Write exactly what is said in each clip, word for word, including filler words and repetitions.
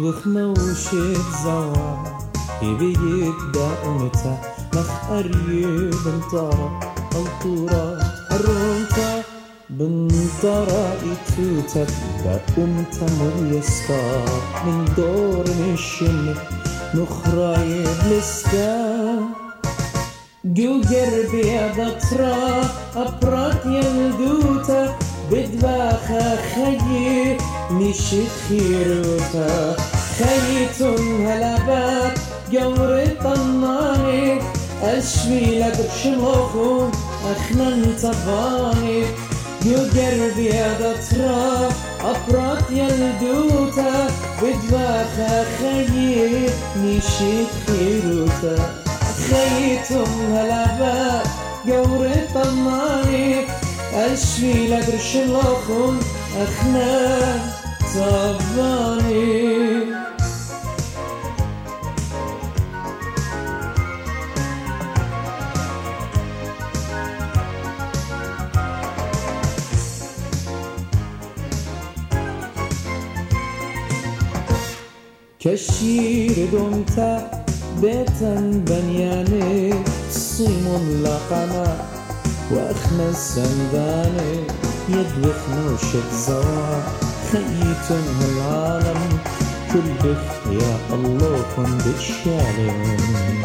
وخموشة زوا يبيد دائمتا مخ أريب انطارا الطورا الرونتا بنطارا إتوتا بأمتا مريستا من دور نشن نخراي بلستا جو قربي أبطرا أبرات يلدوتا بدباخا خيي نشت خيروتا خيتم هلبات جور طناني أشوي لك شموخون أخنن طباني جو قربي أبطرا أبرات يلدوتا بدباخا خيي نشت خيروتا خيتم هلبات جور طناني أشوي لك شموخون أخنن طباني كشير دمتا بيتا بنياني صيم لقنا وأخنا السنداني يد وخنوشة زوا خيتم العالم كلك يا الله كن بتشالم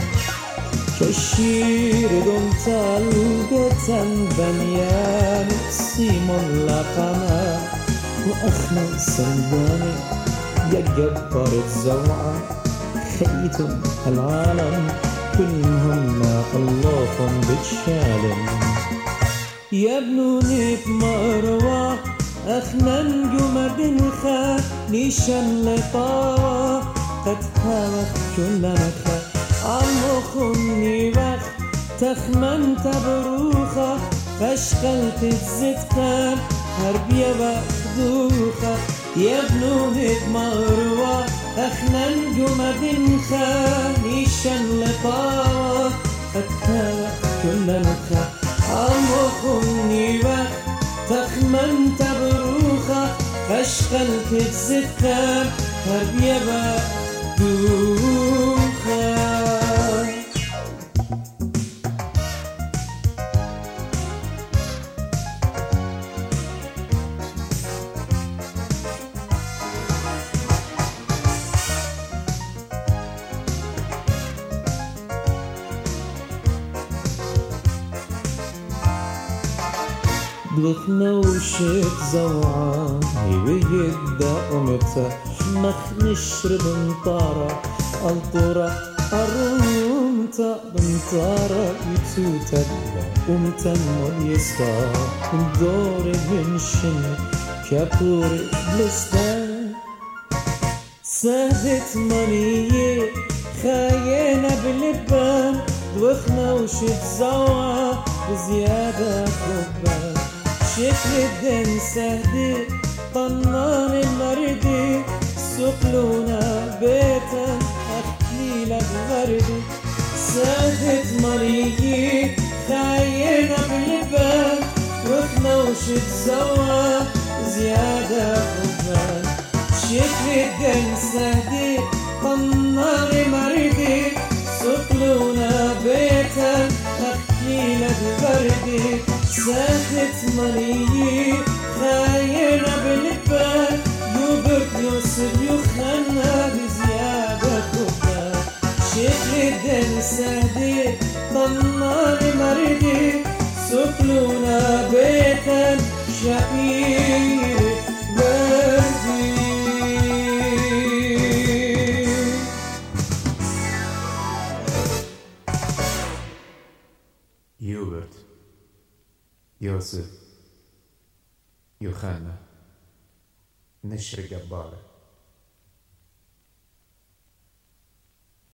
كشير دمتا بيتا بنياني صيم لقنا وأخنا السنداني يا جبار الزوعة خيتم العالم كلهم الله بتشالم يا ابنوني بمروة أخنا نجوم بنخا نيشان لطاوة قد هاوخ كل نخا عمو خني بخ تخمن تبروخة فشقلت الزتكان هربية بخدوخة يا ابنوني بمروة أخنا نجوم بنخا نيشان لطاوة قد هاوخ كل نخا عمو خني بخ تخمن تبروخة فشقلت الزتكان هربية بخدوخة بخنوشة زوعة يبيد دائمتا مخ نشرب انطارا الطورا الرومتا بنطارا يتوتا بأمتا مليستا من دور بنشن كابور بلستا سهدت منية خاينة بلبان بخنوشة زوعة بزيادة خبان شكل الدين سهدي طنان المردي سقلونا بيتا أحكي لك غردي سهدت مريجي خاينة بلبان وخنوشة زوا زيادة خبان شكل الدين سهدي طنان المردي سقلونا بيتا أحكي لك غردي ساخت مريي خاينة بالبال يوبرت يوسف يخنا بزيادة كفا شكل الدين سهدي طنان مردي سكلونا بيتا شقير بردي يوبرت يوسف يوخانا نشر جبارة